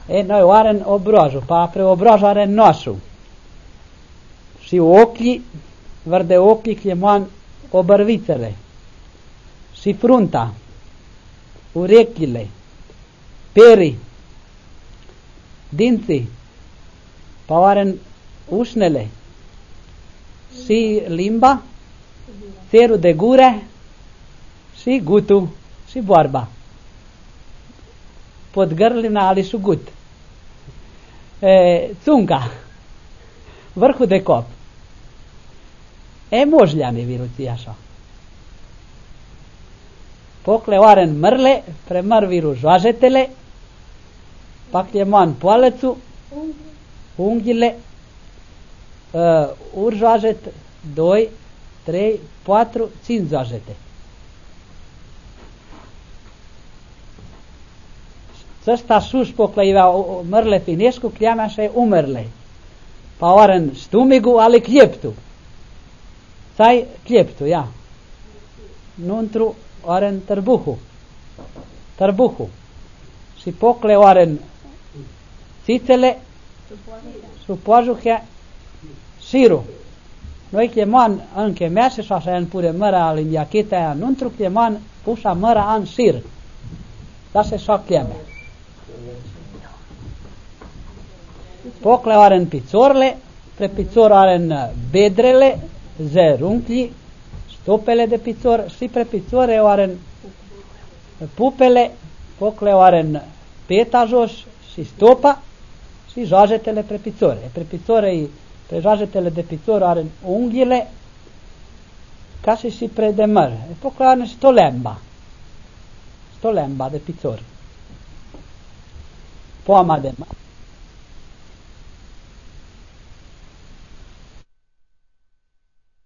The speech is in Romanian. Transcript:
Noi oaren obrožu, pa preobrož oaren nosu. Și ochii, verde ochii chemam obărvițele. Și frunta, urechile, perii, dinții, pa oaren ușnele, și limba, țerul de gură, și gutul, și borba. Pod grlina ali su gut. Cunca, vrhul de cop. Možljani viruci așa. Pokle oaren mrle, premar viru žažetele, pak je man poalecu, ungile, ur žažet, 2, 3, 4, 5 žažete. Ăsta sus poclăivea mărle finescu, cleamea și umerle. Pa oaren stumigu, ale cleptu. Sai cleptu, ia. Nuntru oaren tărbuhu. Tărbuhu. Și pocle oaren țițele, supoajuhe, siru. Noi chemam înche mease și așa în pure măra al indiachete aia nuntru, chemam pușa măra în sir. Da se așa cheme. Pocle oaren picioarele, pre picior oaren bedrele, zerunchii, stopele de picior și pre picioare oaren pupele, pocle oaren peta jos și stopa și joajetele pre picioare. Pre picioare, pre joajetele de picior oaren unghiile, ca și pre de măr. Pocle oaren stolemba de picior. Poama de măr.